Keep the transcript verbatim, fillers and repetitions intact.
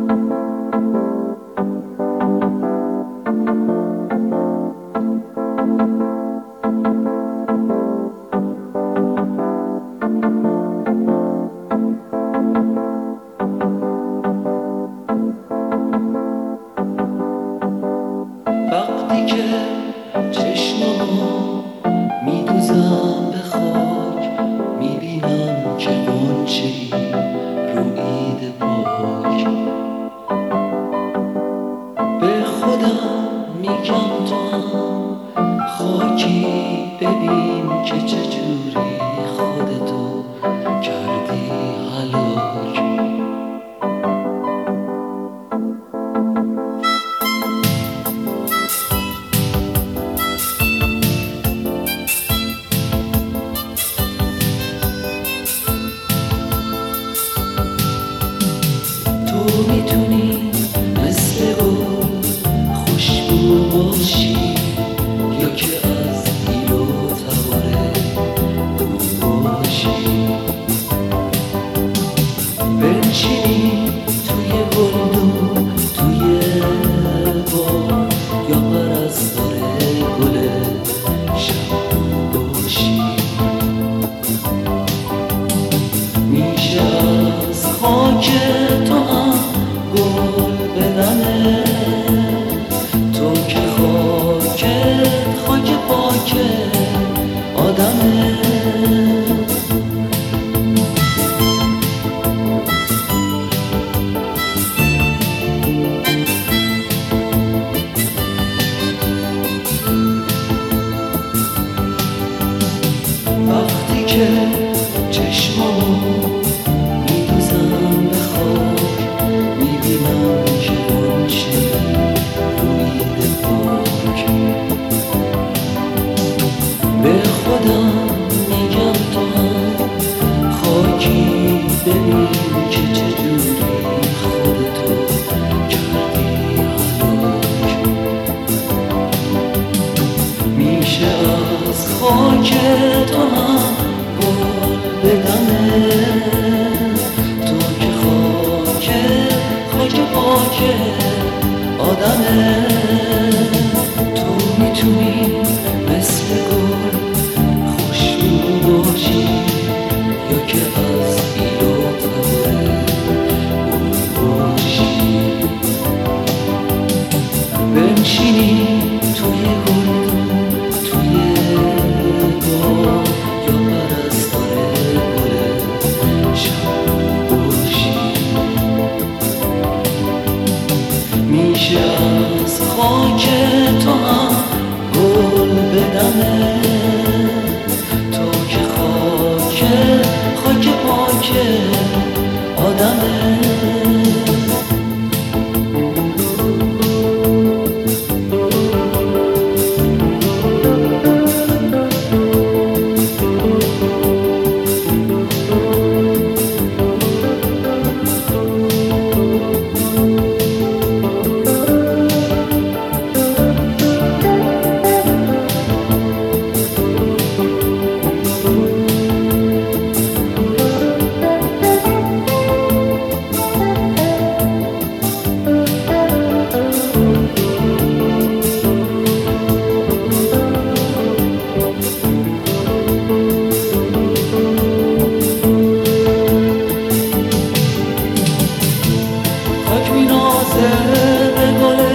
وقتی که چشمامو میدوزم به خاک، میبینم که غنچه‌ای رویده پاک. به خودم میگم تو هم خاکی، ببین که چجوری خودتو کردی هلاک. تو میتونی مثل گل خوشبو باشی، یا که از دیل و تباره بو باشی. بنشینی توی گلدون توی بار، یا پرستار گل شبو باشی. میشه از خاک تو هم گل بدمه، تو که خاکت خاک پاک آدمه. وقتی که چشمامو میدوزم به خاک، میبینم که غنچه‌ای رویده پاک. به خودم میگم تو هم خاکی، ببین که چجوری خودتو کردی هلاک. میشه از خاک تو هم گل بدمه، تو که خاک خاک پاک آدمه. تو میتونی مثل گل خوشبو باشی، یا که از ایل و تباره بو باشی. بنشینی توی گلدون توی بار، یا پرستار گل شب باشی. میشه از خاک تو هم گل بدمه، تو که خاک خاک پاک آدمه. خاک مینازه به گل